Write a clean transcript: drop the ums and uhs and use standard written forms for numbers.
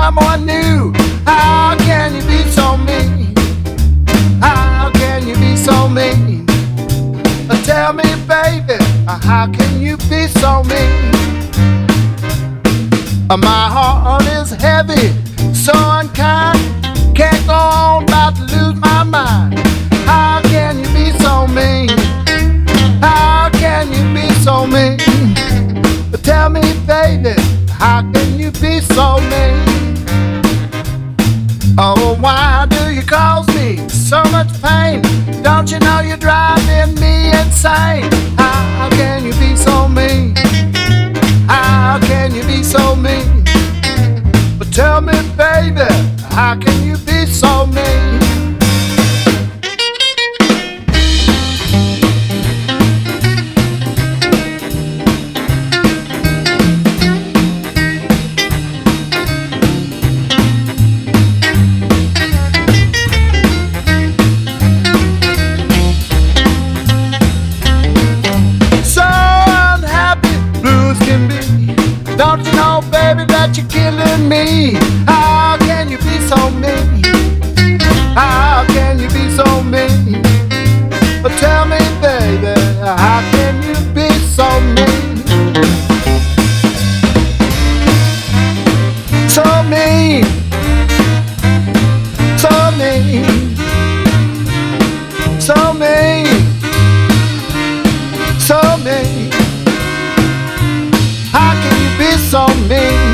someone new. How can you be so mean? How can you be so mean? Tell me, baby, how can you be so mean? My heart is heavy, so unkind. Can't go on, about to lose my mind. How can you be so mean? How can you be so mean? Tell me, baby, how can you be so mean? Oh, why do you cause me so much pain? Don't you know you're driving me insane? How can you be so mean? How can you be so mean? But tell me, baby, how can you be so mean? Don't you know, baby, that you're killing me? How can you be so mean? How can you be so mean? But tell me, baby, how can you be so mean? So mean, so mean, so mean, so mean. How can you be so mean?